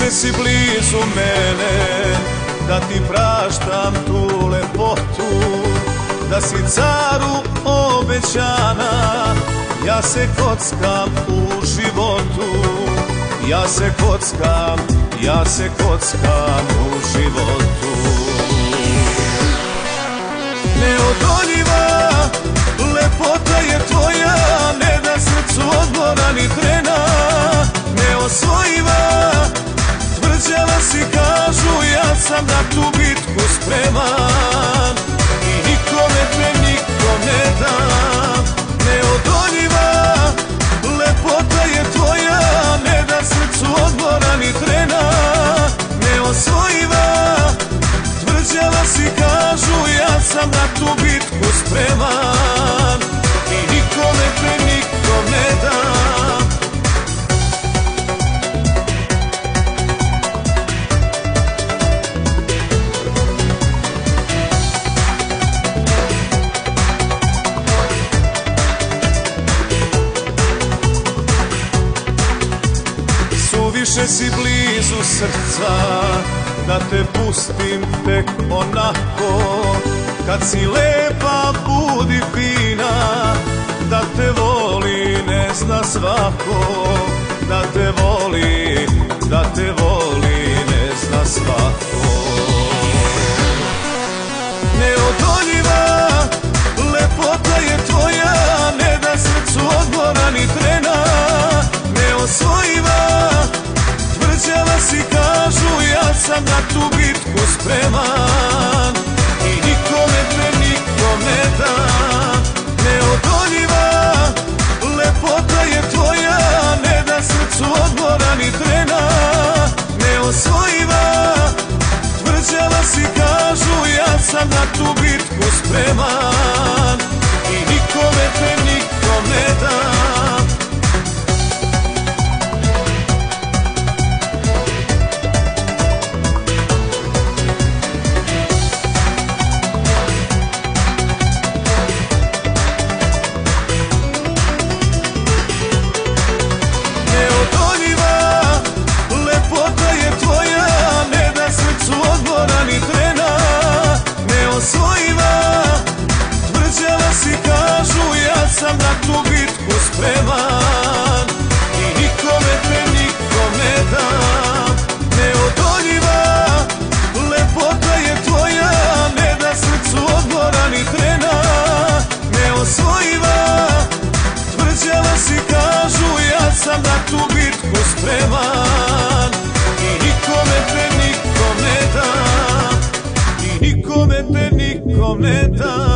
Suviše si blizu mene, da ti praštam tu lepotu, da si caru obećana. Ja se kockam u životu, ja se kockam u životu. Neodoljiva lepota je tvoja, ne da srcu odmora ni trena. Neosvojiva, tvrđava si kažu, ja sam na tu bitku spreman i nikome te niko ne dam. Neodoljiva lepota je tvoja, ne da srcu odmora ni trena. Neosvojiva, tvrđava si kažu, ja sam na tu bitku spreman i nikome te niko ne dam. Suviše si blizu srca, da te pustim tek onako. Kad si lepa, budi fina, da te voli ne zna svako. Da te voli ne zna svako. Neodoljiva lepota je tvoja, ne da srcu odmora ni trena. Neosvojiva, tvrđava si kažu, ja sam na tu bitku spreman i nikome te niko ne dam. Neodoljiva lepota je tvoja, ne da srcu odmora ni trena. Neosvojiva, tvrđava si kažu, ja sam na tu bitku spreman i nikome te niko ne dam. Sam na tu bitku spreman i nikome te niko ne dam. Neodoljiva lepota je tvoja, ne da srcu odmora ni trena. Neosvojiva, tvrđava si kažu, ja sam na tu bitku spreman i nikome te niko ne dam. I nikome te niko ne dam.